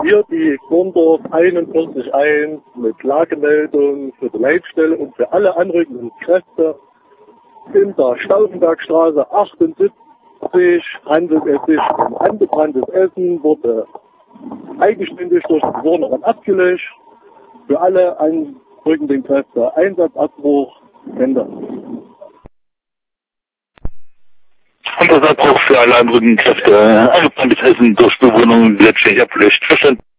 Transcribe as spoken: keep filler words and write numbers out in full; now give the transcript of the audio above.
Hier die Grundorf einundvierzig eins mit Lagemeldung für die Leitstelle und für alle anrückenden Kräfte in der Stauffenbergstraße achtundsiebzig handelt es sich um angebranntes Essen, wurde eigenständig durch die Bewohnerin abgelöscht. Für alle anrückenden Kräfte Einsatzabbruch, Ende. Einsatzabbruch für alle anrückenden Kräfte. Angebranntes Essen durch Bewohnung letztlich abgelöscht. Verstanden.